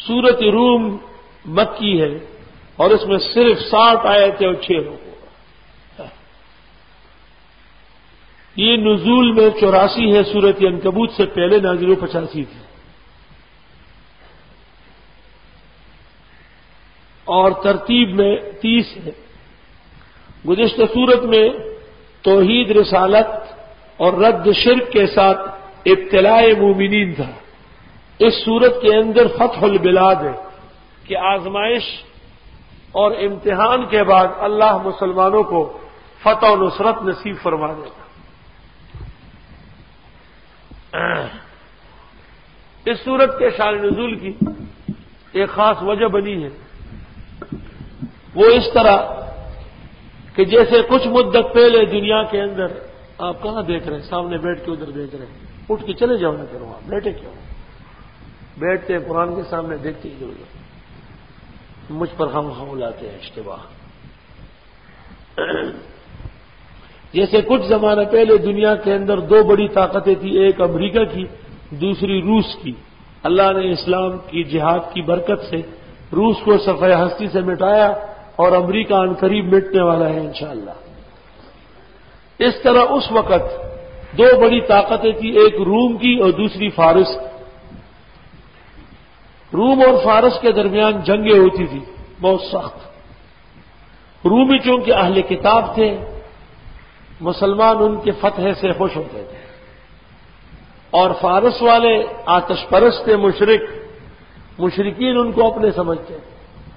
سورت روم مکی ہے اور اس میں صرف 60 آیتیں اور 6 رکوع۔ یہ نزول میں 84 ہے، سورت عنکبوت سے پہلے نازل 85 تھی، اور ترتیب میں 30 ہے۔ گزشتہ سورت میں توحید رسالت اور رد شرک کے ساتھ ابتلاء مومنین تھا۔ اس سورت کے اندر فتح البلاد ہے کہ آزمائش اور امتحان کے بعد اللہ مسلمانوں کو فتح و نصرت نصیب فرما دے گا۔ اس سورت کے شان نزول کی ایک خاص وجہ بنی ہے، وہ اس طرح کہ جیسے کچھ مدت پہلے دنیا کے اندر، آپ کہاں دیکھ رہے ہیں؟ سامنے بیٹھ کے ادھر دیکھ رہے ہیں، اٹھ کے چلے جاؤ نہ کرو، آپ بیٹھے کیوں؟ بیٹھتے ہیں قرآن کے سامنے، دیکھتے ادھر ادھر، مجھ پر ہم لاتے ہیں اشتباہ۔ جیسے کچھ زمانہ پہلے دنیا کے اندر 2 بڑی طاقتیں تھیں، ایک امریکہ کی، دوسری روس کی۔ اللہ نے اسلام کی جہاد کی برکت سے روس کو صفحہ ہستی سے مٹایا اور امریکہ ان قریب مٹنے والا ہے انشاءاللہ۔ اس طرح اس وقت 2 بڑی طاقتیں تھیں، ایک روم کی اور دوسری فارس کی۔ روم اور فارس کے درمیان جنگیں ہوتی تھی بہت سخت۔ رومی چونکہ اہل کتاب تھے، مسلمان ان کے فتح سے خوش ہوتے تھے، اور فارس والے آتش پرست تھے، مشرکین ان کو اپنے سمجھتے تھے۔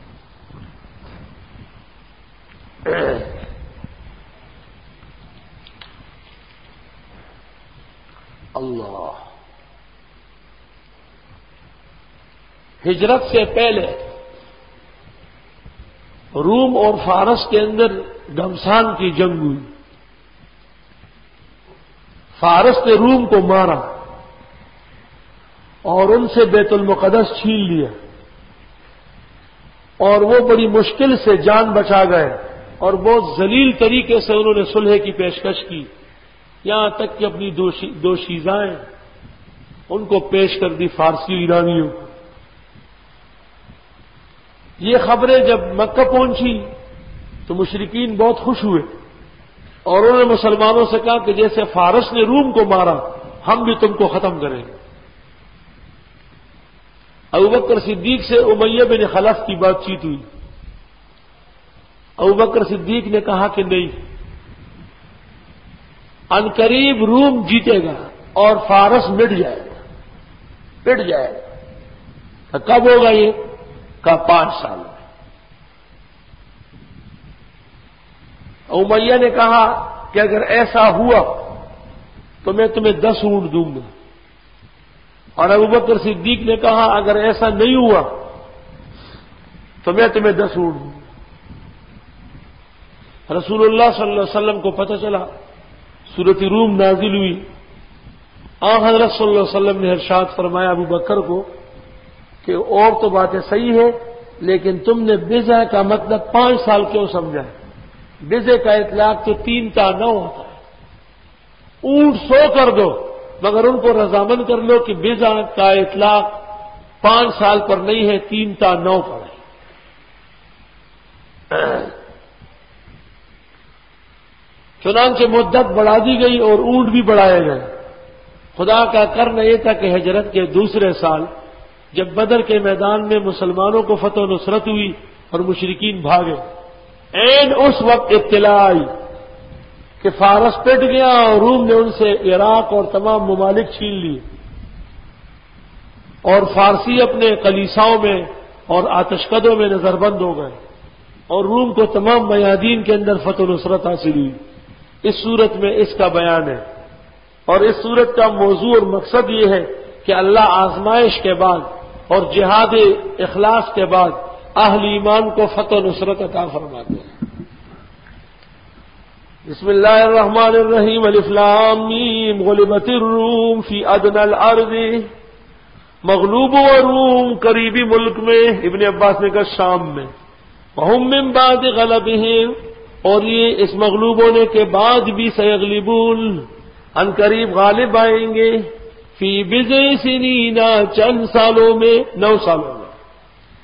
اللہ، ہجرت سے پہلے روم اور فارس کے اندر گھمسان کی جنگ ہوئی۔ فارس نے روم کو مارا اور ان سے بیت المقدس چھین لیا، اور وہ بڑی مشکل سے جان بچا گئے، اور بہت ذلیل طریقے سے انہوں نے صلح کی پیشکش کی، یہاں تک کہ اپنی دو شیزائیں ان کو پیش کر دی فارسی ایرانیوں کو۔ یہ خبریں جب مکہ پہنچی تو مشرکین بہت خوش ہوئے، اور انہوں نے مسلمانوں سے کہا کہ جیسے فارس نے روم کو مارا، ہم بھی تم کو ختم کریں گے۔ ابوبکر صدیق سے امیہ بن خلف کی بات چیت ہوئی۔ ابوبکر صدیق نے کہا کہ نہیں، ان قریب روم جیتے گا اور فارس مٹ جائے گا۔ کب ہوگا یہ؟ کہا 5 سال میں۔ امیہ نے کہا کہ اگر ایسا ہوا تو میں تمہیں 10 اونٹ دوں گا، اور ابوبکر صدیق نے کہا اگر ایسا نہیں ہوا تو میں تمہیں 10 اونٹ دوں گا۔ رسول اللہ صلی اللہ علیہ وسلم کو پتہ چلا، سورۃ روم نازل ہوئی۔ حضرت صلی اللہ علیہ وسلم نے ارشاد فرمایا ابوبکر کو کہ اور تو باتیں صحیح ہے، لیکن تم نے بضع کا مطلب 5 سال کیوں سمجھا ہے؟ بضع کا اطلاق تو 3 تا 9 ہوتا ہے۔ اونٹ 100 کر دو، مگر ان کو رضامند کر لو کہ بضع کا اطلاق 5 سال پر نہیں ہے، 3 تا 9 پر ہے۔ چنانچہ مدت بڑھا دی گئی اور اونٹ بھی بڑھائے گئے۔ خدا کا کرنا یہ تھا کہ ہجرت کے دوسرے سال جب بدر کے میدان میں مسلمانوں کو فتح و نصرت ہوئی اور مشرکین بھاگے، اس وقت اطلاع آئی کہ فارس پٹ گیا اور روم نے ان سے عراق اور تمام ممالک چھین لیے، اور فارسی اپنے کلیساؤں میں اور آتش کدوں میں نظر بند ہو گئے، اور روم کو تمام میادین کے اندر فتح و نصرت حاصل ہوئی۔ اس صورت میں اس کا بیان ہے، اور اس صورت کا موضوع اور مقصد یہ ہے کہ اللہ آزمائش کے بعد اور جہاد اخلاص کے بعد اہل ایمان کو فتح و نصرت عطا فرماتے ہیں۔ بسم اللہ الرحمن الرحیم، الف لام میم، غلبت الروم فی ادنی الارض، مغلوب و روم قریبی ملک میں، ابن عباس نے کہا شام میں، وہم من بعد غلبہم، اور یہ اس مغلوب ہونے کے بعد بھی سیغلبون، ان قریب غالب آئیں گے، فی بضع سنین، چند سالوں میں، 9 سالوں میں۔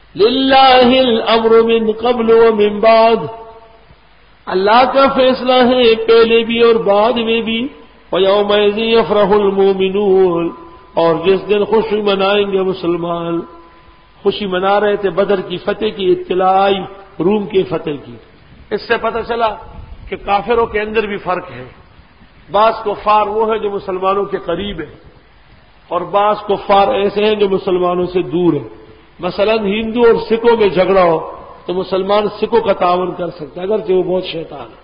للہ الامر من قبل ومن بعد، اللہ کا فیصلہ ہے پہلے بھی اور بعد میں بھی. وَيَوْمَئِذٍ يَفْرَحُ الْمُؤْمِنُونَ، اور جس دن خوشی منائیں گے مسلمان. خوشی منا رہے تھے بدر کی فتح کی، اطلاع آئی روم کی فتح کی. اس سے پتہ چلا کہ کافروں کے اندر بھی فرق ہے. بعض کفار وہ ہیں جو مسلمانوں کے قریب ہیں، اور بعض کفار ایسے ہیں جو مسلمانوں سے دور ہیں. مثلا ہندو اور سکھوں میں جھگڑا ہو تو مسلمان سکھوں کا تعاون کر سکتا ہے اگرچہ وہ بہت شیطان ہے.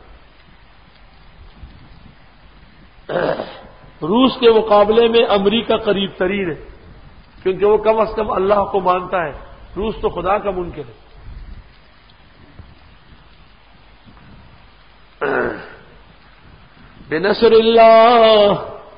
روس کے مقابلے میں امریکہ قریب ترین ہے، کیونکہ وہ کم از کم اللہ کو مانتا ہے. روس تو خدا کا منکر ہے. بنصر اللہ،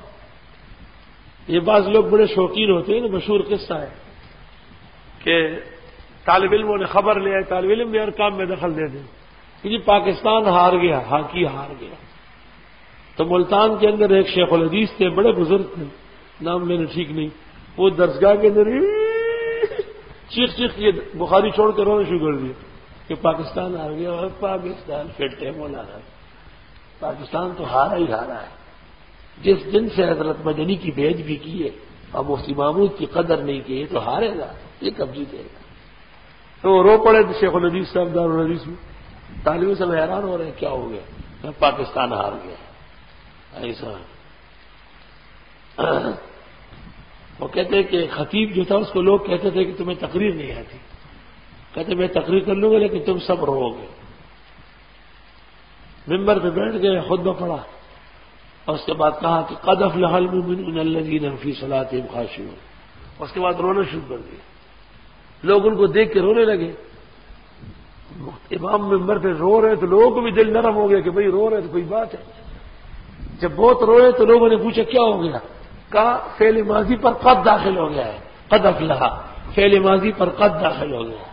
یہ بعض لوگ بڑے شوقین ہوتے ہیں نا. مشہور قصہ ہے کہ طالب علموں نے خبر لیا، طالب علم بھی ہر کام میں دخل دے دیں کہ جی پاکستان ہار گیا، ہاکی ہار گیا. تو ملتان کے اندر ایک شیخ الحدیث تھے، بڑے بزرگ تھے، نام لینا ٹھیک نہیں. وہ درسگاہ کے اندر چیخ چیخ کے بخاری چھوڑ کے رونا شروع کر دیا کہ پاکستان ہار گیا. اور پاکستان فٹ ہے مولانا، پاکستان تو ہارا ہی ہارا ہے. جس دن سے حضرت مدنی کی بھیج بھی کی ہے اور مفتی محمود کی قدر نہیں کی ہے تو ہارے گا، یہ کب جیتے گا. تو رو پڑے شیخ الحدیث صاحب دارالحدیث میں. طالب سب حیران ہو رہے ہیں کیا ہو گیا، پاکستان ہار گیا. ایسا وہ کہتے ہیں کہ خطیب جو تھا اس کو لوگ کہتے تھے کہ تمہیں تقریر نہیں آتی. کہتے میں تقریر کر لوں گا لیکن تم سب رو گے. ممبر پہ بیٹھ گئے، خطبہ پڑھا اور اس کے بعد کہا کہ قد افلح المؤمنون الذین هم فی صلاتهم خاشعون. اس کے بعد رونا شروع کر دیا. لوگ ان کو دیکھ کے رونے لگے. امام ممبر پہ رو رہے تو لوگوں کو بھی دل نرم ہو گیا کہ بھئی رو رہے تو کوئی بات ہے. جب بہت روئے تو لوگوں نے پوچھا کیا ہو گیا، کہا فعل ماضی پر قد داخل ہو گیا ہے. قد افلح فعل ماضی پر قد داخل ہو گیا.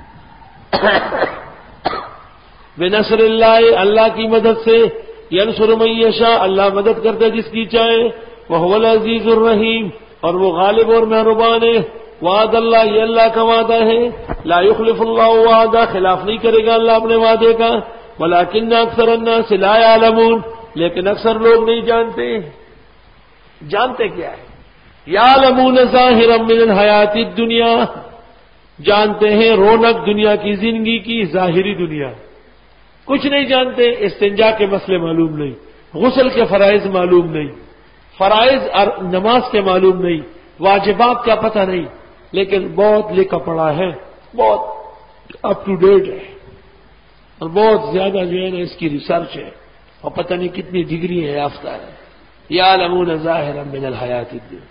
بنصر اللہ، اللہ کی مدد سے. ینصر من یشاء، اللہ مدد کرتا ہے جس کی چاہے. وہو العزیز الرحیم، اور وہ غالب اور مہربان ہے. وعد اللہ، یہ اللہ کا وعدہ ہے. لا یخلف اللہ وعدہ، خلاف نہیں کرے گا اللہ اپنے وعدے کا. ولکن اکثر الناس لا یعلمون، لیکن اکثر لوگ نہیں جانتے. جانتے کیا ہے؟ یعلمون ظاہرا من الحیات الدنیا، جانتے ہیں رونق دنیا کی زندگی کی، ظاہری دنیا. کچھ نہیں جانتے. استنجا کے مسئلے معلوم نہیں، غسل کے فرائض معلوم نہیں، فرائض نماز کے معلوم نہیں، واجبات کا پتہ نہیں، لیکن بہت لکھا پڑا ہے، بہت اپ ٹو ڈیٹ ہے، اور بہت زیادہ جو ہے نا اس کی ریسرچ ہے، اور پتہ نہیں کتنی ڈگری ہے یافتہ ہے. یعلمون ظاہرا من الحیات الدنیا.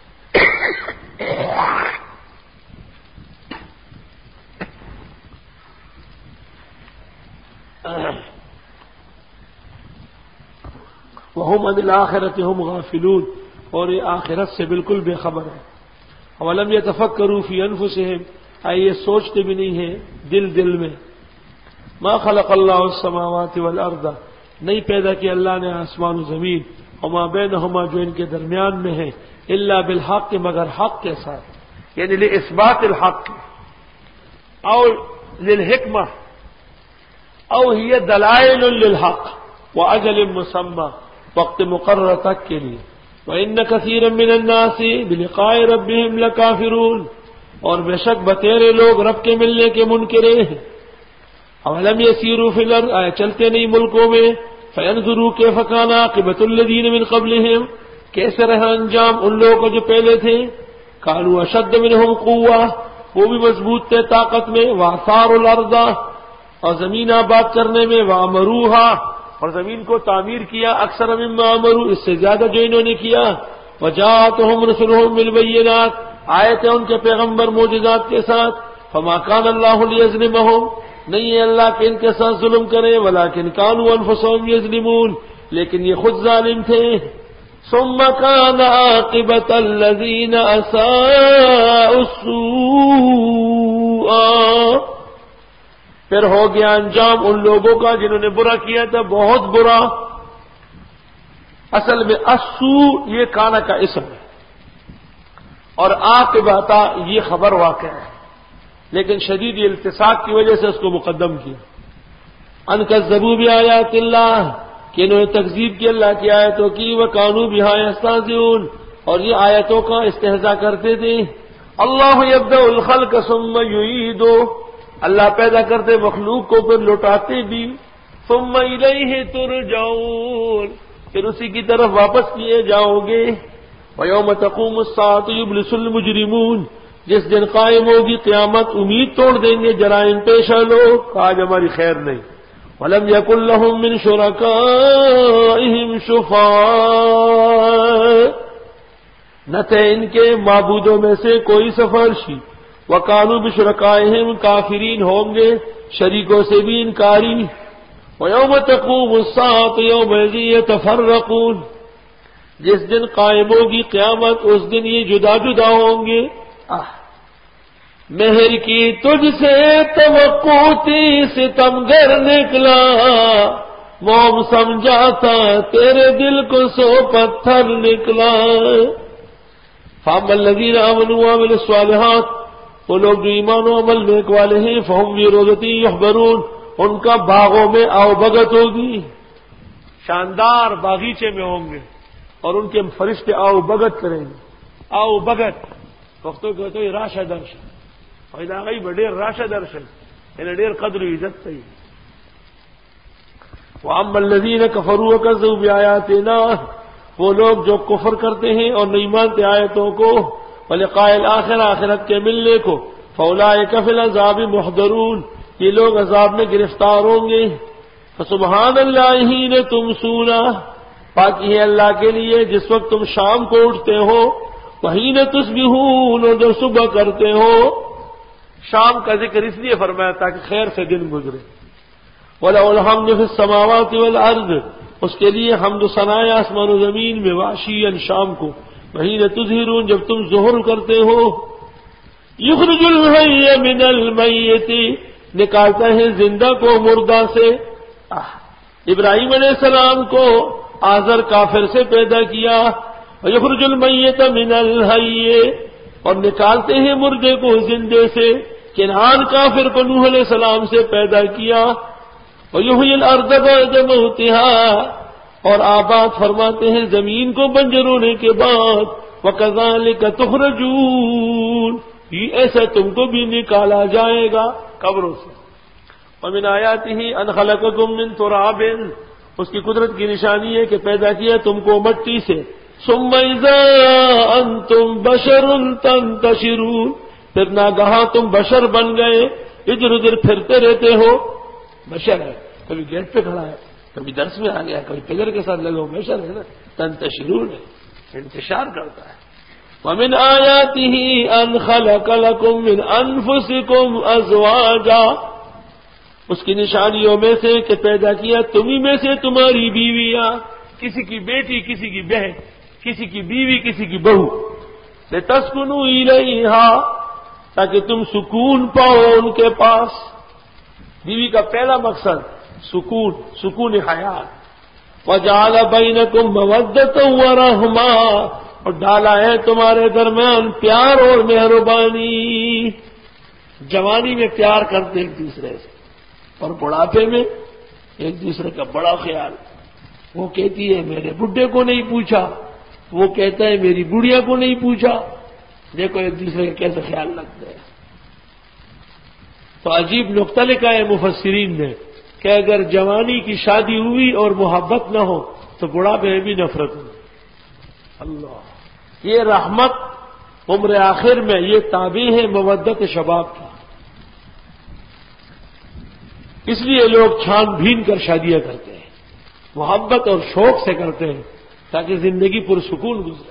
وہم عن الآخرۃ ہم غافلون، اور یہ آخرت سے بالکل بے خبر ہے. اولم یتفکروا فی انفسہم، یہ سوچتے بھی نہیں ہیں دل میں. ما خلق اللہ السماوات والارض، نہیں پیدا کیا اللہ نے آسمان و زمین، وما بینہما، جو ان کے درمیان میں ہے، الا بالحق، مگر حق کے ساتھ، یعنی لاثبات الحق او للحکمہ او ہی دلائل للحق واجل مسمى، وقت مقرر تک کے لیے. وَإِنَّ كَثِيرًا مِّنَ النَّاسِ بِلِقَاءِ رَبِّهِمْ لَكَافِرُونَ، اور بے شک بتیرے لوگ رب کے ملنے کے منکرے ہیں. اولم يسيروا في الارض، چلتے نہیں ملکوں میں. فينظروا كيف كان عاقبة الذين من قبلهم، کیسے رہا انجام ان لوگوں کو جو پہلے تھے. كانوا اشد منهم قوة، وہ بھی مضبوط تھے طاقت میں. وآثاروا الارض، اور زمین آباد کرنے میں. وعمروها، اور زمین کو تعمیر کیا. اکثر مما عمروا، اس سے زیادہ جو انہوں نے کیا. وجاءتهم رسلهم بالبينات، آئے تھے ان کے پیغمبر معجزات کے ساتھ. فما كان الله ليظلمهم، نہیں ہے اللہ کہ ان کے ساتھ ظلم کرے. ولكن كانوا انفسهم يظلمون، لیکن یہ خود ظالم تھے. ثم كان عاقبة الذين اساءوا السوء، پھر ہو گیا انجام ان لوگوں کا جنہوں نے برا کیا تھا، بہت برا. اصل میں السوء یہ کانا کا اسم ہے، اور عاقبہ یہ خبر واقع ہے. لیکن شدید التصاق کی وجہ سے اس کو مقدم کیا۔ ان کذبوا بآیات اللہ، کہ انہوں نے تکذیب کی اللہ کی آیتوں کی، وکانوا بہا یستہزئون، اور یہ آیتوں کا استہزاء کرتے تھے۔ اللہ یبدأ الخلق ثم یعیدہ، اللہ پیدا کرتے مخلوق کو پھر لوٹاتے بھی، ثم الیہ ترجعون، پھر اسی کی طرف واپس کیے جاؤ گے۔ ویوم تقوم الساعة یبلس المجرمون، جس دن قائم ہوگی قیامت امید توڑ دیں گے جرائم پیشہ لوگ، آج ہماری خیر نہیں۔ وَلَمْ يَكُنْ لَهُم مِّن شُرَكَائِهِمْ شُفَعَاءُ، نہ تھے ان کے معبودوں میں سے کوئی سفارشی، وَكَانُوا بِشُرَكَائِهِمْ کافرین، ہوں گے شریکوں سے بھی انکاری۔ وَيَوْمَ تَقُومُ السَّاعَةُ يَوْمَئِذٍ يَتَفَرَّقُونَ، جس دن قائم ہوگی قیامت اس دن یہ جدا جدا ہوں گے۔ مہر کی تجھ سے توقع تھی ستمگر نکلا، موم سمجھاتا تیرے دل کو سو پتھر نکلا۔ فَأَمَّا الَّذِينَ آمَنُوا وَعَمِلُوا الصَّالِحَاتِ، وہ لوگ جو ایمان و عمل نیک والے ہیں، فَهُمْ فِي رَوْضَةٍ يُحْبَرُونَ، ان کا باغوں میں آؤ بگت ہوگی، شاندار باغیچے میں ہوں گے، اور ان کے فرشتے آؤ بگت کریں گے۔ آؤ بگت پښتو کې ته راشه درشه، او دا غي ډېر راشه درشه، ان ډېر قدر او عزت کوي۔ واما الذين كفروا وكذبوا بآياتنا، وہ لوگ جو کفر کرتے ہیں اور نہیں مانتے آیتوں کو، ولقاء الآخرہ، آخرت کے ملنے کو، فاولئک فی العذاب محضرون، یہ لوگ عذاب میں گرفتار ہوں گے۔ فسبحان اللہ حین تمسون، پاکی ہے اللہ کے لیے جس وقت تم شام کو اٹھتے ہو، وحین تصبحون، اور جب صبح کرتے ہو۔ شام کا ذکر اس لیے فرمایا تاکہ خیر سے دن گزرے۔ وَلَهُ الْحَمْدُ فِي السَّمَاوَاتِ وَالْأَرْضِ، اس کے لیے حمد و ثناء آسمان و زمین میں، وعشیًا، شام کو، وحین تظہرون، جب تم ظہر کرتے ہو۔ یخرج الحی من المیت، نکالتا ہے زندہ کو مردہ سے۔ ابراہیم علیہ السلام کو آزر کافر سے پیدا کیا، ویخرج المیت من الحی، اور نکالتے ہیں مردے کو زندے سے۔ کنعان کافر کو نوح علیہ السلام سے پیدا کیا، ویحیی الارض بعد موتها، اور آباد فرماتے ہیں زمین کو بنجر ہونے کے بعد۔ وکذالک تخرجون، یہ ایسا تم کو بھی نکالا جائے گا قبروں سے۔ ومن آیاتہ ان خلقکم من تراب، اس کی قدرت کی نشانی ہے کہ پیدا کیا تم کو مٹی سے۔ ثم اذا انتم بشر تنتشرون، پھر ناگہاں تم بشر بن گئے، ادھر ادھر پھرتے رہتے ہو۔ بشر ہے، کبھی گیٹ پہ کھڑا ہے، کبھی درس میں آ گیا، کبھی فجر کے ساتھ لگا ہو، بشر ہے نا، تنتشرون ہے، انتشار کرتا ہے۔ ومن آیاتہ ان خلق لکم من انفسکم ازواجا، اس کی نشانیوں میں سے کہ پیدا کیا تمہیں میں سے تمہاری بیویاں، کسی کی بیٹی، کسی کی بہن، کسی کی بیوی، کسی کی بہو۔ لتسکنوا الیہا، تاکہ تم سکون پاؤ ان کے پاس۔ بیوی کا پہلا مقصد سکون، سکون حیات۔ وجعل بینکم مودۃ ورحمہ، اور ڈالا ہے تمہارے درمیان پیار اور مہربانی۔ جوانی میں پیار کرتے ایک دوسرے سے، اور بڑھاپے میں ایک دوسرے کا بڑا خیال۔ وہ کہتی ہے میرے بڈھے کو نہیں پوچھا، وہ کہتا ہے میری بڑھیا کو نہیں پوچھا۔ دیکھو ایک دوسرے کا کیسے خیال رکھتے ہیں۔ تو عجیب نقطہ لکھا ہے مفسرین نے کہ اگر جوانی کی شادی ہوئی اور محبت نہ ہو تو بڑھاپے میں بھی نفرت ہو۔ اللہ، یہ رحمت عمر آخر میں یہ تابع ہے مودت شباب کی۔ اس لیے لوگ چھان بھین کر شادیاں کرتے ہیں، محبت اور شوق سے کرتے ہیں تاکہ زندگی پرسکون گزرے۔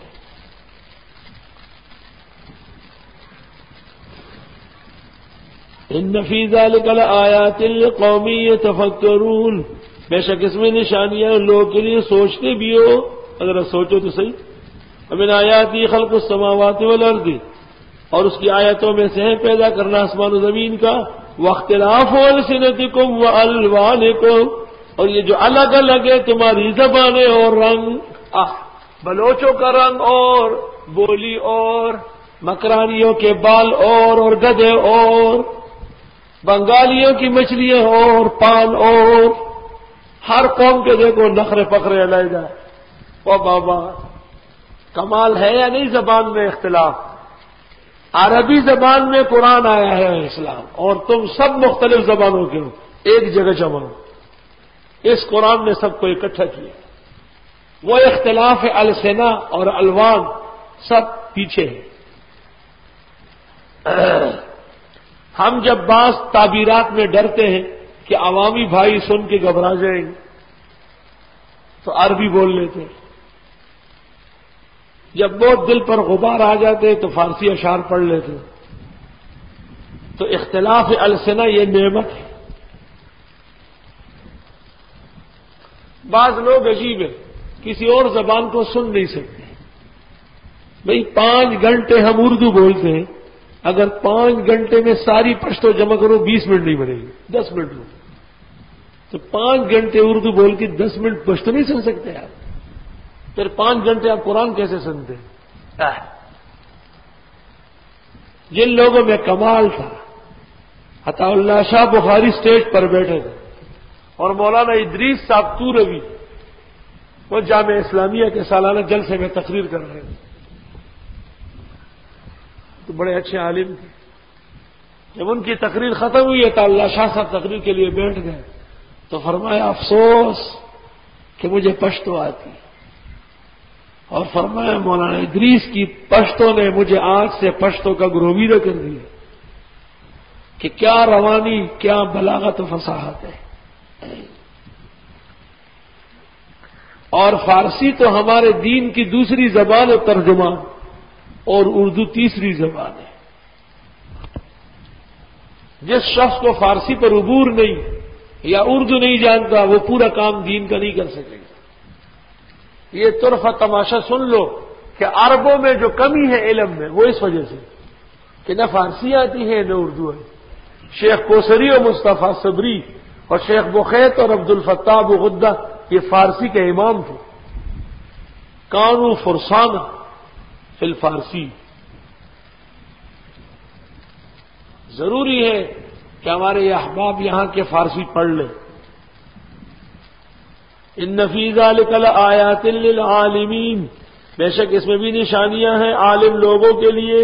ان فی ذلک لآیات لقوم یتفکرون، بے شک اس میں نشانیاں لوگوں کے لیے سوچتے بھی ہو، اگر سوچو تو صحیح۔ ومن آیاتی خلق السماوات والارض، اور اس کی آیتوں میں سے ہے پیدا کرنا آسمان و زمین کا، واختلاف السنتکم والوانکم، اور یہ جو الگ الگ ہے تمہاری زبانیں اور رنگ، بلوچوں کا رنگ اور بولی اور مکرانیوں کے بال اور گدھے اور، بنگالیوں کی مچھلیاں اور پان اور، ہر قوم کے دیکھو نخرے پکڑے علیحدہ۔ او بابا، کمال ہے یا نہیں زبان میں اختلاف؟ عربی زبان میں قرآن آیا ہے اسلام، اور تم سب مختلف زبانوں کے ہو، ایک جگہ جمع ہو۔ اس قرآن نے سب کو اکٹھا کیا۔ وہ اختلاف السنہ اور الوان سب پیچھے ہے۔ ہم جب بعض تعبیرات میں ڈرتے ہیں کہ عوامی بھائی سن کے گھبرا جائیں گے تو عربی بول لیتے ہیں، جب بہت دل پر غبار آ جاتے تو فارسی اشعار پڑھ لیتے۔ تو اختلاف السنہ یہ نعمت ہے۔ بعض لوگ عجیب ہیں، کسی اور زبان کو سن نہیں سکتے۔ بھئی 5 گھنٹے ہم اردو بولتے ہیں، اگر 5 گھنٹے میں ساری پشتو جمع کرو 20 منٹ نہیں بنے گی، 10 منٹ میں۔ تو 5 گھنٹے اردو بول کے 10 منٹ پشتو نہیں سن سکتے آپ؟ پھر 5 گھنٹے آپ قرآن کیسے سنتے ہیں؟ جن لوگوں میں کمال تھا، عطا اللہ شاہ بخاری اسٹیج پر بیٹھے تھے اور مولانا ادریس صاحب توروی وہ جامعہ اسلامیہ کے سالانہ جلسے میں تقریر کر رہے تھے، تو بڑے اچھے عالم تھے۔ جب ان کی تقریر ختم ہوئی عطا اللہ شاہ صاحب تقریر کے لیے بیٹھ گئے تو فرمایا افسوس کہ مجھے پشتو آتی، اور فرمایا مولانا ادریس کی پشتو نے مجھے آنکھ سے پشتو کا گرویدہ کر دیا کہ کیا روانی، کیا بلاغت و فصاحت ہے۔ اور فارسی تو ہمارے دین کی دوسری زبان و ترجمان، اور اردو تیسری زبان ہے۔ جس شخص کو فارسی پر عبور نہیں یا اردو نہیں جانتا وہ پورا کام دین کا نہیں کر سکے گا۔ یہ طرفہ تماشا سن لو کہ عربوں میں جو کمی ہے علم میں وہ اس وجہ سے کہ نہ فارسی آتی ہے نہ اردو ہے۔ شیخ کوثری و مصطفیٰ صبری اور شیخ بخیت اور عبد الفتاح ابو غدہ یہ فارسی کے امام تھے۔ کانو فرسانہ فی الفارسی۔ ضروری ہے کہ ہمارے یہ احباب یہاں کے فارسی پڑھ لیں۔ ان فی ذلک لآیات للعالمین، بے شک اس میں بھی نشانیاں ہیں عالم لوگوں کے لیے۔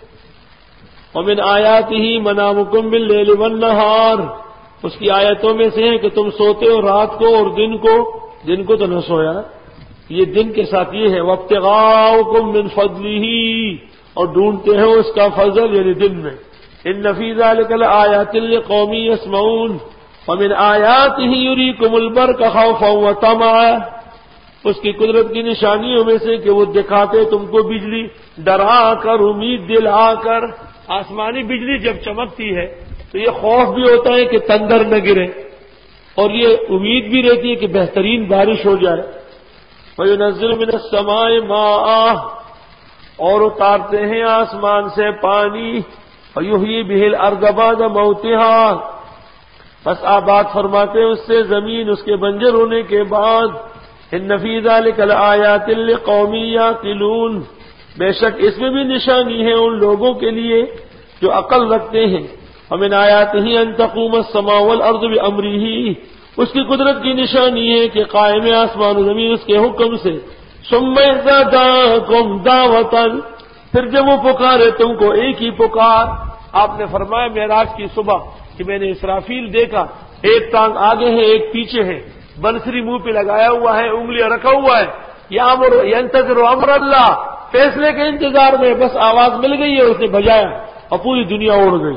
ومن آیاتہ منامکم باللیل والنہار، اس کی آیتوں میں سے ہے کہ تم سوتے ہو رات کو اور دن کو تو نہ سویا، یہ دن کے ساتھ یہ ہے وابتغاؤکم من فضلہ، اور ڈھونڈتے ہو اس کا فضل یعنی دن میں۔ ان فی ذلک لآیات لقوم یسمعون ومن آیاتہ یریکم البرق خوفا وطمعا، اس کی قدرت کی نشانیوں میں سے کہ وہ دکھاتے تم کو بجلی ڈرا کر امید دلا کر۔ آسمانی بجلی جب چمکتی ہے تو یہ خوف بھی ہوتا ہے کہ تندر نہ گرے، اور یہ امید بھی رہتی ہے کہ بہترین بارش ہو جائے۔ وَيُنَزِّلُ مِنَ السَّمَاءِ مَاءً، اور اتارتے ہیں آسمان سے پانی۔ وَيُحْيِي بِهِ الْأَرْضَ بَعْدَ مَوْتِهَا، بس آباد فرماتے ہیں اس سے زمین اس کے بنجر ہونے کے بعد۔ ان فی ذلک لآیات لقوم یعقلون، بے شک اس میں بھی نشانی ہے ان لوگوں کے لیے جو عقل رکھتے ہیں۔ ومن آیاتہ ان تقوم السماء والارض بامرہ، اس کی قدرت کی نشانی ہے کہ قائم آسمان و زمین اس کے حکم سے۔ ثم اذا دعاکم دعوۃ، پھر جب وہ پکارے تم کو ایک ہی پکار۔ آپ نے فرمایا معراج کی صبح کہ میں نے اسرافیل دیکھا، ایک ٹانگ آگے ہے ایک پیچھے ہے، بنسری منہ پہ لگایا ہوا ہے، انگلیاں رکھا ہوا ہے، یامر ینتظر امر اللہ، فیصلے کے انتظار میں، بس آواز مل گئی ہے اس نے بجایا اور پوری دنیا اڑ گئی۔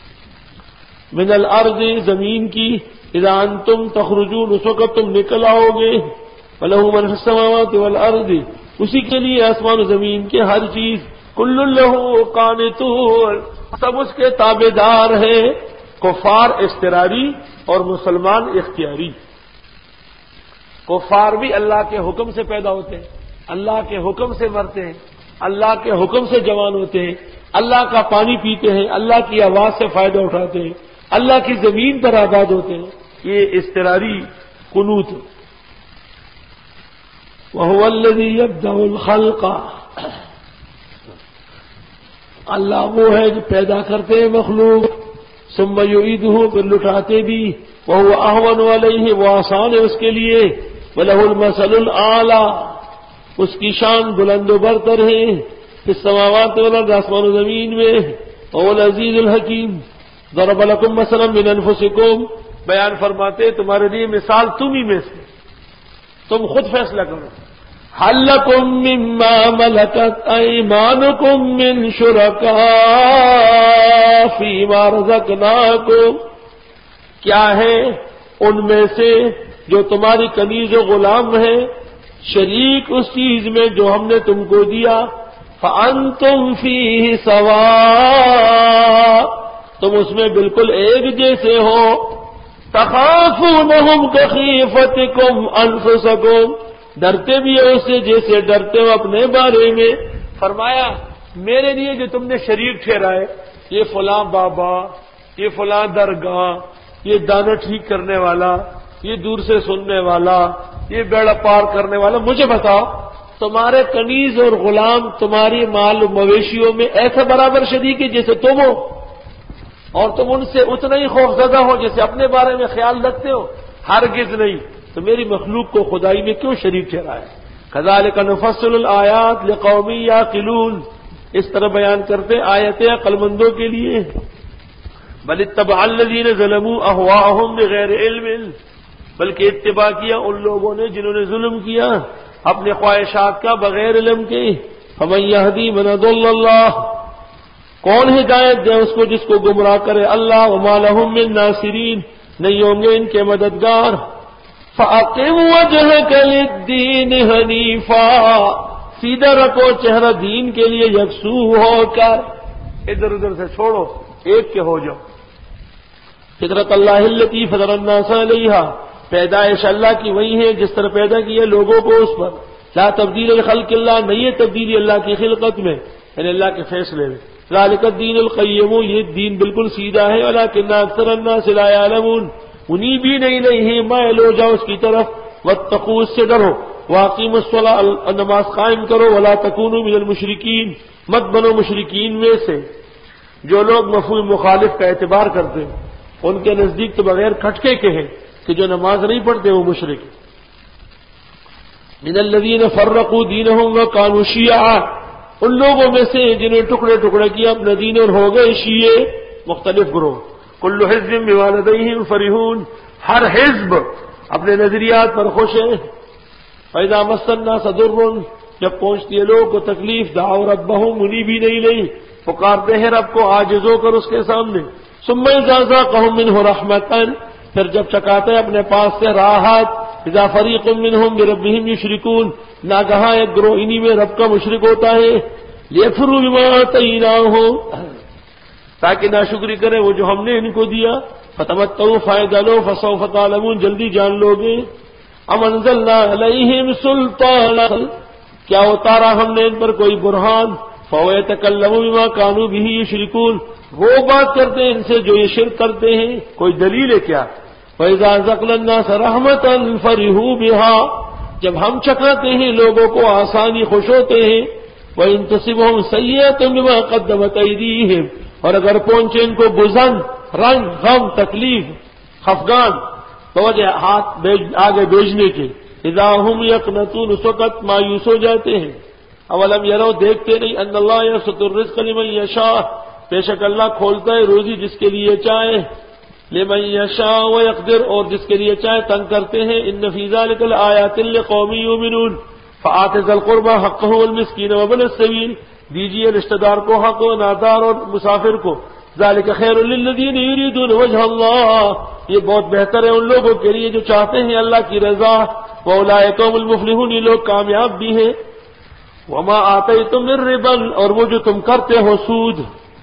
من الارض، زمین کی، اذا انتم تخرجون، اس وقت تم نکل آؤ گے۔ وَلَهُ مَنْ فِي السَّمَاوَاتِ وَالْأَرْضِ، اسی کے لیے آسمان و زمین کے ہر چیز۔ كُلٌّ لَهُ قَانِتُونَ، سب اس کے تابع دار ہیں، کفار اضطراری اور مسلمان اختیاری۔ کفار بھی اللہ کے حکم سے پیدا ہوتے ہیں، اللہ کے حکم سے مرتے ہیں، اللہ کے حکم سے جوان ہوتے ہیں، اللہ کا پانی پیتے ہیں، اللہ کی آواز سے فائدہ اٹھاتے ہیں، اللہ کی زمین پر آباد ہوتے ہیں۔ یہ اضطراری قنوت۔ وَهُوَ الَّذِي يَبْدَأُ الْخَلْقَ، اللہ وہ ہے جو پیدا کرتے ہیں مخلوق، ثم یعیدہ پھر لٹاتے بھی، وہو اہون علیہ وہ آسان ہے اس کے لیے، وَلَهُ الْمَثَلُ الْأَعْلَى اس کی شان بلند و برتر ہے، فی السماوات والارض آسمان و زمین میں، وهو العزیز الحکیم۔ ضرب لکم مثلا من انفسکم بیان فرماتے تمہارے لیے مثال تم ہی میں سے، تم خود فیصلہ کرو۔ هل لکم مما ملکت ایمانکم من شرکاء فیما رزقناکم کیا ہے ان میں سے جو تمہاری کنیز و غلام ہے شریک اس چیز میں جو ہم نے تم کو دیا، فأنتم فیہ سواء تم اس میں بالکل ایک جیسے ہو، تخافونہم کخیفتکم انفسکم ڈرتے بھی ہو اس سے جیسے ڈرتے ہو اپنے بارے میں۔ فرمایا میرے لیے جو تم نے شریک ٹھہرائے، یہ فلاں بابا، یہ فلاں درگاہ، یہ دانا ٹھیک کرنے والا، یہ دور سے سننے والا، یہ بیڑا پار کرنے والا، مجھے بتاؤ تمہارے کنیز اور غلام تمہاری مال و مویشیوں میں ایسا برابر شریک ہے جیسے تم ہو، اور تم ان سے اتنا ہی خوفزدہ ہو جیسے اپنے بارے میں خیال رکھتے ہو؟ ہرگز نہیں، تو میری مخلوق کو خدائی میں کیوں شریک ٹھہرایا؟ کذالک نفصل الآیات لقوم یعقلون اس طرح بیان کرتے آیتیں عقل مندوں کے لیے۔ بل اتبع الذین ظلموا اہواءہم بغیر علم بلکہ اتباع کیا ان لوگوں نے جنہوں نے ظلم کیا اپنے خواہشات کا بغیر علم کے۔ فمن یہدی من اضل اللہ کون ہدایت دے اس کو جس کو گمراہ کرے اللہ، وما لہم من ناصرین نہیں ہوں گے ان کے مددگار۔ فَأَقِمْ وَجْهَكَ لِلدِّينِ حَنِيفًا سیدھا رکھو چہرہ دین کے لیے یکسو ہو کر، ادھر ادھر سے چھوڑو، ایک کے ہو جاؤ۔ فطرت اللہ التی فطر الناس علیہا پیدائش اللہ کی وہی ہے جس طرح پیدا کیا لوگوں کو اس پر، لا تبدیل لخلق اللہ نہیں ہے تبدیلی اللہ کی خلقت میں یعنی اللہ کے فیصلے میں، ذالک الدین القیم یہ دین بالکل سیدھا ہے، ولکن اکثر الناس لا یعلمون انہیں بھی نہیں مائل ہو جاؤ اس کی طرف، واتقوا اس سے ڈرو، واقیموا الصلاۃ نماز قائم کرو، ولا تکونوا من المشرکین مت بنو مشرکین میں سے۔ جو لوگ مفہوم مخالف کا اعتبار کرتے ہیں ان کے نزدیک تو بغیر کھٹکے کے ہیں کہ جو نماز نہیں پڑھتے وہ مشرک۔ من الذین فرقوا دینہم وکانوا شیعا ان لوگوں میں سے جنہیں ٹکڑے ٹکڑے کیا اپنا دین اور ہو گئے شیعے، مختلف گروہ۔ کل حزب بما لدیہم فرحون ہر حزب اپنے نظریات پر خوش ہے۔ فاذا مس الناس ضر جب پہنچتی ہے لوگوں کو تکلیف، دعوا ربہم انہیں بھی نہیں پکارتے ہیں رب کو عاجز ہو کر اس کے سامنے۔ ثم اذا ذاقہم منہ رحمتا پھر جب چکاتے اپنے پاس سے راحت، اذا فریق منہم بربہم یشرکون ناگہاں ایک گروہ انہی میں رب کا مشرک ہوتا ہے، لیکفروا بما آتیناہم تاکہ ناشکری کرے وہ جو ہم نے ان کو دیا، فتمتعوا فائدہ لو فسوف تعلمون جلدی جان لو گے۔ ام انزلنا علیہم سلطانا کیا اتارا ہم نے ان پر کوئی برہان، فهو يتكلم بما كانوا به يشركون وہ بات کرتے ہیں ان سے جو یہ شرک کرتے ہیں، کوئی دلیل ہے کیا؟ فَإِذَا أَذَقْنَا النَّاسَ رَحْمَةً فَرِحُوا بِهَا جب ہم چکھاتے ہیں لوگوں کو آسانی خوش ہوتے ہیں، وَإِن تُصِبْهُمْ سَيِّئَةٌ بِمَا قَدَّمَتْ أَيْدِيهِمْ اور اگر پہنچے ان کو بزن، رنج، غم، تکلیف، خفگان بوجہ ہاتھ آگے بھیجنے کے، اِذَا هُمْ يَقْنَطُونَ اس وقت مایوس ہو جاتے ہیں۔ اولم یرو دیکھتے نہیں ان اللہ یبسط الرزق لمن یشاء بے شک اللہ کھولتا ہے روزی جس کے لیے چاہے، لمن یشاء ویقدر اور جس کے لیے چاہے تنگ کرتے ہیں۔ ان فی ذلک لآیات لقوم یؤمنون فآت ذی القربى حقہ والمسکین وابن السبیل دیجیے رشتہ دار کو حق و نادار اور مسافر کو، ذلک خیر للذین یریدون وجہ اللہ یہ بہت بہتر ہے ان لوگوں کے لیے جو چاہتے ہیں اللہ کی رضا، واولئک هم المفلحون یہ لوگ کامیاب بھی ہیں۔ وما آتیتم من ربا اور وہ جو تم کرتے ہو سود،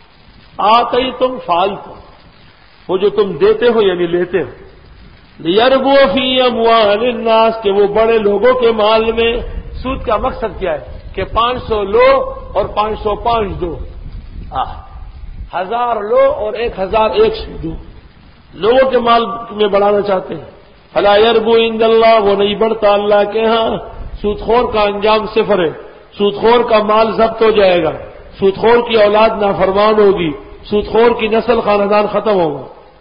آتیتم فالتو وہ جو تم دیتے ہو یعنی لیتے ہو، لیربو فی اموال الناس کہ وہ بڑے لوگوں کے مال میں۔ سود کا مقصد کیا ہے کہ 500 لو اور 505 دو، 1000 لو اور 1001 دو، لوگوں کے مال میں بڑھانا چاہتے ہیں۔ فلا یربو عند اللہ وہ نہیں بڑھتا اللہ کے ہاں۔ سود خور کا انجام صفر ہے، سود خور کا مال ضبط ہو جائے گا، سودخور کی اولاد نافرمان ہوگی، سودخور کی نسل خاندان ختم ہوگا۔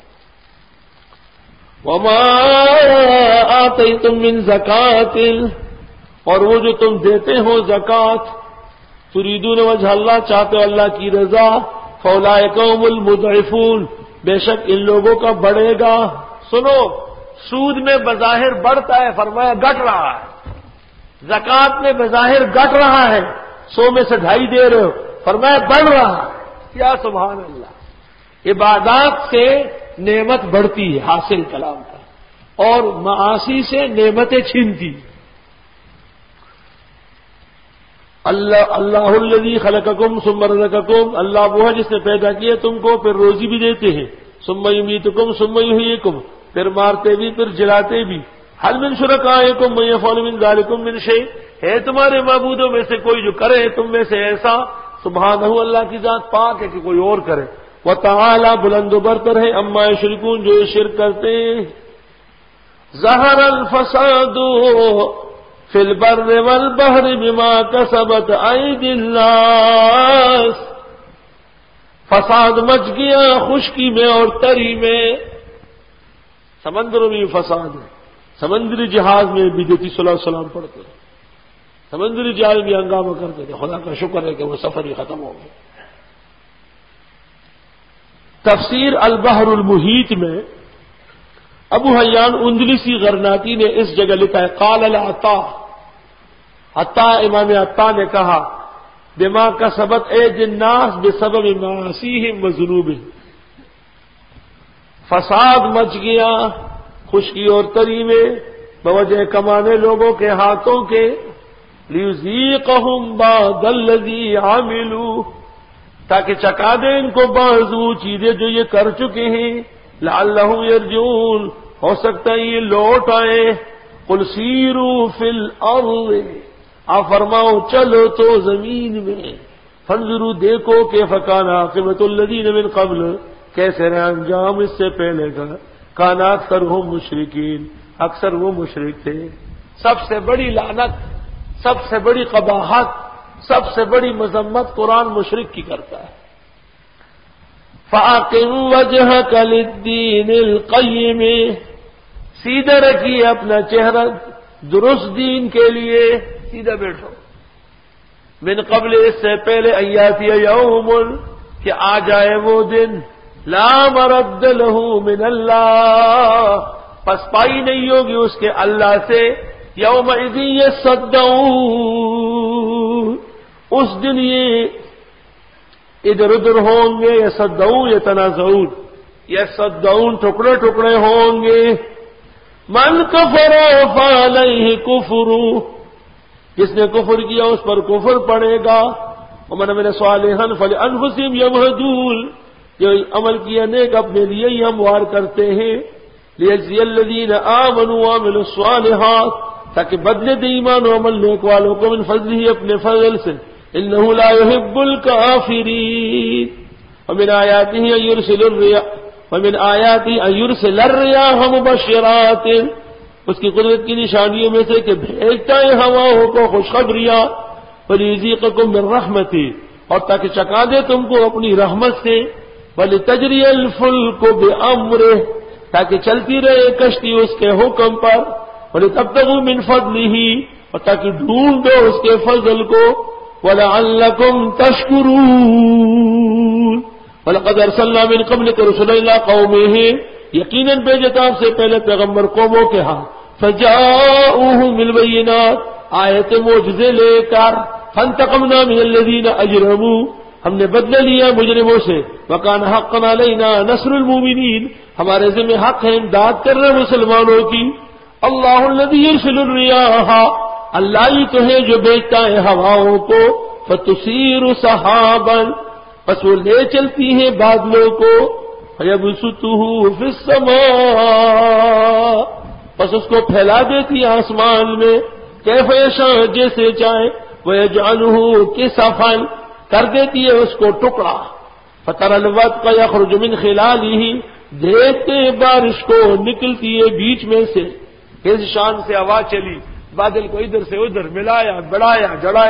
وما آتیتم من زکات، اور وہ جو تم دیتے ہو زکات، تریدون وجہ اللہ، چاہتے ہو اللہ کی رضا، فاولئک هم المضعفون، بے شک ان لوگوں کا بڑھے گا۔ سنو، سود میں بظاہر بڑھتا ہے، فرمایا گھٹ رہا ہے، زکات میں بظاہر گھٹ رہا ہے، 100 میں سے 2.5 دے رہے ہو، فرمایا بڑھ رہا ہے۔ یا سبحان اللہ، عبادات سے نعمت بڑھتی ہے، حاصل کلام کا، اور معاصی سے نعمتیں چھینتی۔ اللہ الذی خلقکم ثم رزقکم، اللہ وہ ہے جس نے پیدا کیا تم کو پھر روزی بھی دیتے ہیں، ثم یمیتکم ثم یحییکم، پھر مارتے بھی پھر جلاتے بھی۔ حل من شرکائکم من یفعل من ذلکم من شیء، ہے تمہارے معبودوں میں سے کوئی جو کرے تم میں سے ایسا؟ سبحانہ، اللہ کی ذات پاک ہے کہ کوئی اور کرے۔ وتعالی، بلند و برتر ہے، اما یشرکون، جو یہ شرک کرتے ہیں۔ ظہر الفساد فی البر والبحر بما کسبت ایدی الناس، فساد مچ گیا خشکی میں اور تری میں، سمندروں میں بھی فساد ہے، سمندری جہاز میں بھی دیتی صلی اللہ علیہ وسلم پڑھتے ہیں، سمندری جہاز بھی ہنگامہ کرتے تھے، خدا کا شکر ہے کہ وہ سفر ہی ختم ہو گیا۔ تفسیر البحر المحیط میں ابو حیان اندلسی غرناطی نے اس جگہ لکھا ہے، قال العطا، عطا امام عطا نے کہا، بما کسبت ایدی الناس بسبب معاصیہم وذنوبہم، فساد مچ گیا خشکی اور تری میں بوجہ کمانے لوگوں کے ہاتھوں کے، لیذیقہم بعض الذی عملوا، تاکہ چکا دے ان کو بعضو چیزیں جو یہ کر چکے ہیں، لعلہم یرجعون، ہو سکتا ہے یہ لوٹ آئے۔ قل سیروا فی الارض، آپ فرماؤ چلو تو زمین میں، فانظروا دیکھو کیف کان عاقبۃ الذین من قبل، کیسے رہا انجام اس سے پہلے کا، کان اکثرہم مشرکین، اکثر وہ مشرک تھے۔ سب سے بڑی لعنت، سب سے بڑی قباحت، سب سے بڑی مذمت قرآن مشرک کی کرتا ہے۔ فَأَقِمْ وَجْهَكَ لِلدِّينِ الْقَيِّمِ، سیدھا رکھیے اپنا چہرہ درست دین کے لیے، سیدھا بیٹھو۔ من قبل، اس سے پہلے، ایاتی یوم، کہ آ جائے وہ دن، لا مرد لہ من اللہ، پس پائی نہیں ہوگی اس کے اللہ سے، یومئذ یصدعون، اس دن یہ ادھر ادھر ہوں گے، یصدعون یتنازعون، یصدعون ٹکڑے ٹکڑے ہوں گے۔ من کفر فعلیہ کفر، جس نے کفر کیا اس پر کفر پڑے گا۔ ومن عمل صالحا فلانفسہم یمہدون، جو عمل کیا نیک اپنے لیے ہی ہموار کرتے ہیں۔ لیجزی الذین آمنوا وعملوا الصالحات، تاکہ بدلے دے ایمان و عمل نیک والوں کو، من فضلہ، اپنے فضل سے، انہ لا يحب الکافرین۔ ومن آیاتہ ان یرسل الرياح، ومن آیاتہ ان یرسل الرياح مبشرات، اس کی قدرت کی نشانیوں میں سے کہ بھیجتا ہے ہواؤں کو خوشخبریاں، ولیذیقکم من رحمتہ، اور تاکہ چکا دے تم کو اپنی رحمت سے، ولتجری الفلک بامرہ، تاکہ چلتی رہے کشتی اس کے حکم پر، ولتبتغوا من فضلہ، اور تاکہ ڈھونڈو اس کے فضل کو، ولعلکم تشکرون۔ وَلَقَدْ أَرْسَلْنَا مِن قَبْلِكَ رُسُلًا إِلَىٰ قَوْمِهِمْ، یقیناً بھیجتا آپ سے پہلے پیغمبر قوموں کے ہاں، فَجَاءُوهُم بِالْبَيِّنَاتِ، آیت معجزے لے کر، فَانْتَقَمْنَا مِنَ الَّذِينَ أَجْرَمُوا، ہم نے بدلہ لیا مجرموں سے، وَكَانَ حَقًّا عَلَيْنَا نَصْرُ الْمُؤْمِنِينَ، ہمارے ذمہ حق ہے امداد کرنا مسلمانوں کی۔ اللہ الذی یرسل الرياح، اللہ ہی تو ہے جو بھیجتا ہے ہواؤں کو، فَتُثِيرُ سَحَابًا، پس وہ لے چلتی ہیں بادلوں کو، فَيَبْسُطُهُ فِي السَّمَاءِ، پس اس کو پھیلا دیتی آسمان میں، کیف یشاء، جیسے چاہے، وَيَجْعَلُهُ كِسَفًا، کر دیتی ہے اس کو ٹکڑا، فَتَرَى الْوَدْقَ يَخْرُجُ مِنْ خِلَالِهِ، دیکھتے بارش کو نکلتی ہے بیچ میں سے، اس شان سے ہوا چلی، بادل کو ادھر سے ادھر ملایا، بڑھایا، جڑایا،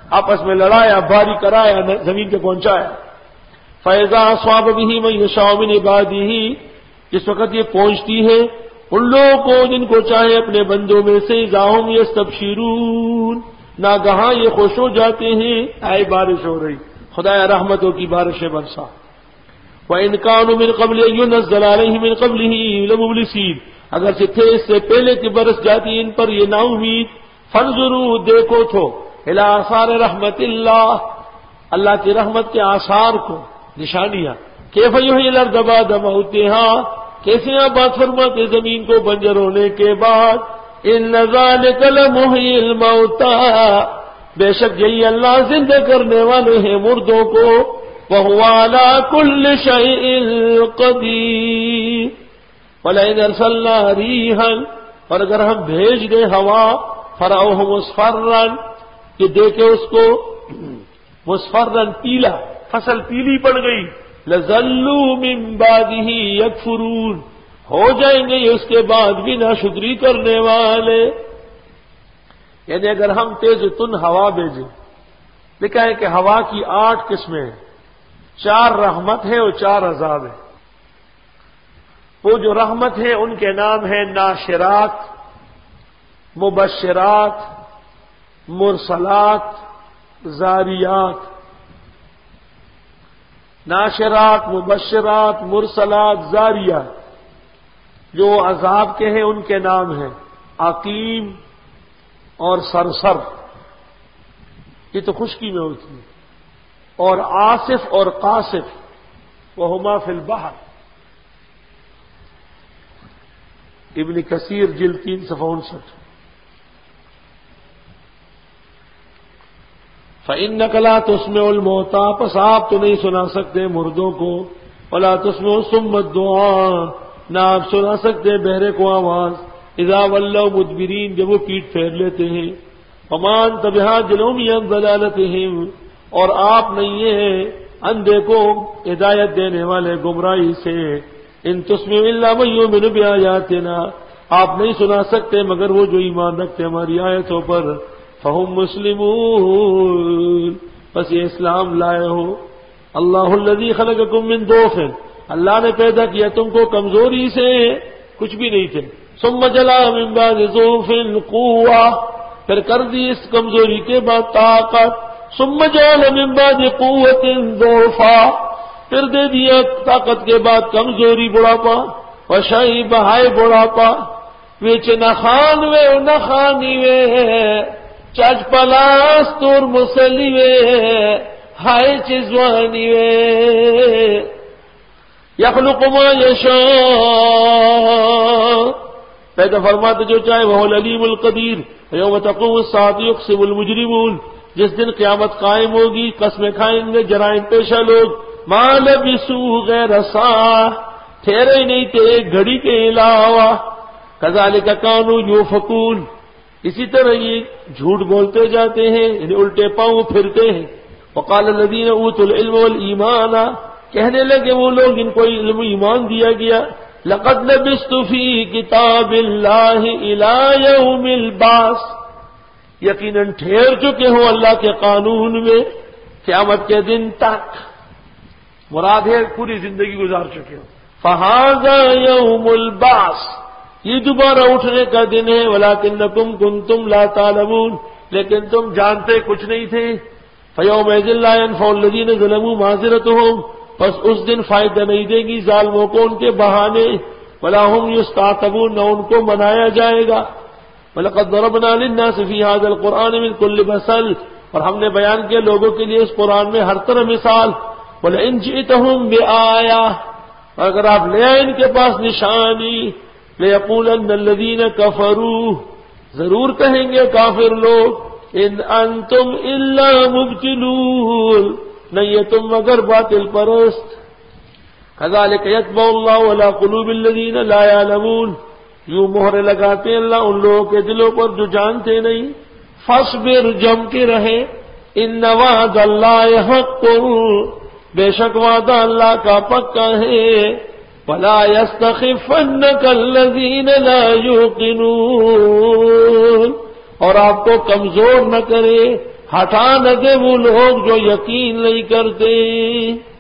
آپس میں لڑایا، بھاری کرایا، زمین پہ پہنچایا۔ فَإِذَا أَصَابَ بِهِ مَن يَشَاءُ مِنْ عِبَادِهِ، جس وقت یہ پہنچتی ہے ان لوگوں کو جن کو چاہے اپنے بندوں میں سے، اِذَا هُمْ يَسْتَبْشِرُونَ، ناگہاں یہ خوش ہو جاتے ہیں، آئے بارش ہو رہی، خدایا رحمتوں کی بارشیں برسا۔ وَإِنْ كَانُوا مِنْ قَبْلِ أَن يُنَزَّلَ عَلَيْهِم مِّن قَبْلِهِ لَمُبْلِسِينَ، اگر سے تھے اس سے پہلے کہ برس جاتی ان پر یہ نا امید۔ فَانظُرُوا، دیکھو تو، إِلَىٰ آثَارِ رحمت اللہ، اللہ کی رحمت کے آثار کو، نشانیاں۔ کیف یحیی الارض بعد موتہا، کیسے آپ بات فرماتے زمین کو بنجر ہونے کے بعد۔ ان ذلک لمحیی الموتى، بے شک یہی اللہ زندہ کرنے والے ہیں مردوں کو۔ وہو علی کل شیء قدیر۔ ولئن ارسلنا ریحا، اور اگر ہم بھیج دیں ہوا، فرأوہ مصفرا، کہ دیکھے اس کو مصفرا پیلا، فصل پیلی پڑ گئی، لظلوا من بعدہ یکفرون، ہو جائیں گے اس کے بعد بھی ناشکری کرنے والے۔ یعنی اگر ہم تیز تن ہوا بھیجیں، لکھا ہے کہ ہوا کی 8 قسمیں ہیں، 4 رحمت ہیں اور 4 عذاب ہیں۔ وہ جو رحمت ہیں ان کے نام ہیں ناشرات، مبشرات، مرسلات، زاریات۔ ناشرات، مبشرات، مرسلات، زاریات۔ جو عذاب کے ہیں ان کے نام ہیں عقیم اور سرسر، یہ تو خشکی میں ہوتی ہے، اور آصف اور قاصف، وہما فی البحر۔ ابن کثیر جلد 3 صفحہ 59۔ فَإِنَّكَ لَا تُسْمِعُ الْمَوْتَىٰ، پس آپ تو نہیں سنا سکتے مردوں کو، وَلَا تُسْمِعُ الصُّمَّ الدُّعَاء، نہ آپ سنا سکتے بہرے کو آواز، اِذَا وَلَّوْا مُدْبِرِينَ، جب وہ پیٹ پھیر لیتے ہیں۔ وَمَا أَنتَ بِهَادِ الْعُمْيِ عَن ضَلَالَتِهِمْ، اور آپ نہیں ہیں اندھے کو ہدایت دینے والے گمراہی سے۔ إِن تُسْمِعُ إِلَّا مَن يُؤْمِنُ بِآيَاتِنَا، آپ نہیں سنا سکتے مگر وہ جو ایمان رکھتے ہماری آیتوں پر۔ فَهُمْ مُسْلِمُونَ، بس یہ اسلام لائے ہو۔ اللہ الذی خلقکم من ضعف، اللہ نے پیدا کیا تم کو کمزوری سے، کچھ بھی نہیں تھے۔ ثم جعل من بعد ضعف قوة، پھر کر دی اس کمزوری کے بعد طاقت۔ ثم جعل من بعد قوة ضعفا، پھر دے دیا طاقت کے بعد کمزوری، بڑھاپا۔ وشیبہ، ہے بڑھاپا، وچ نہ خان وے نہ خانی وے، چاچ پلاس تور مسلی وے، ہائے چزوانی وے۔ یخلق ما یشاء، پیدا فرماتے جو چاہے، وہ العلیم القدیر۔ یوم تقوم الساعة یقسم المجرمون، جس دن قیامت قائم ہوگی قسمیں کھائیں گے جرائم پیشہ لوگ۔ ما لبثوا غیر ساعة، ٹھہرے ہی نہیں تھے ایک گھڑی کے علاوہ۔ کذالک کانوا یؤفکون، اسی طرح یہ جھوٹ بولتے جاتے ہیں، یعنی الٹے پاؤں پھرتے ہیں۔ وقال الذین اوتوا العلم والایمان، کہنے لگے وہ لوگ جن کو علم و ایمان دیا گیا، لقد لبثت فی کتاب اللہ الی یوم البعث، یقیناً ٹھہر چکے ہو اللہ کے قانون میں قیامت کے دن تک، مراد ہے پوری زندگی گزار چکے ہو۔ فہذا یوم البعث، یہ دوبارہ اٹھنے کا دن ہے۔ ولکنکم کنتم لا تعلمون، لیکن تم جانتے کچھ نہیں تھے۔ فیومئذ لا ینفع الذین ظلموا معذرتهم، پس اس دن فائدہ نہیں دے گی ظالموں کو ان کے بہانے۔ ولا هم یستعتبون، نہ ان کو منایا جائے گا۔ وَلَقَدْ ضَرَبْنَا لِلنَّاسِ فِي هَذَا الْقُرْآنِ مِنْ كُلِّ مَثَلٍ، اور ہم نے بیان کیا لوگوں کے لیے اس قرآن میں ہر طرح مثال۔ وَلَئِنْ جِئْتَهُمْ بِآيَةٍ، اگر آپ لے آئیں ان کے پاس نشانی، لَيَقُولَنَّ الَّذِينَ كَفَرُوا، ضرور کہیں گے کافر لوگ، إِنْ أَنْتُمْ إِلَّا مُبْتِلُونَ، نہیں یہ تم مگر باطل پرست۔ كَذَلِكَ يَطْبَعُ اللَّهُ عَلَى قُلُوبِ الَّذِينَ لَا يَعْلَمُونَ، یوں مہر لگاتے ہیں اللہ ان لوگوں کے دلوں پر جو جانتے نہیں۔ فَاصْبِرْ، جم کے رہے، إِنَّ وَعْدَ اللَّهِ حَقٌّ، بے شک وعدہ اللہ کا پکا ہے۔ وَلَا يَسْتَخِفَّنَّكَ الَّذِينَ لَا يُوقِنُونَ، اور آپ کو کمزور نہ کرے ہٹا نہ دے وہ لوگ جو یقین نہیں کرتے۔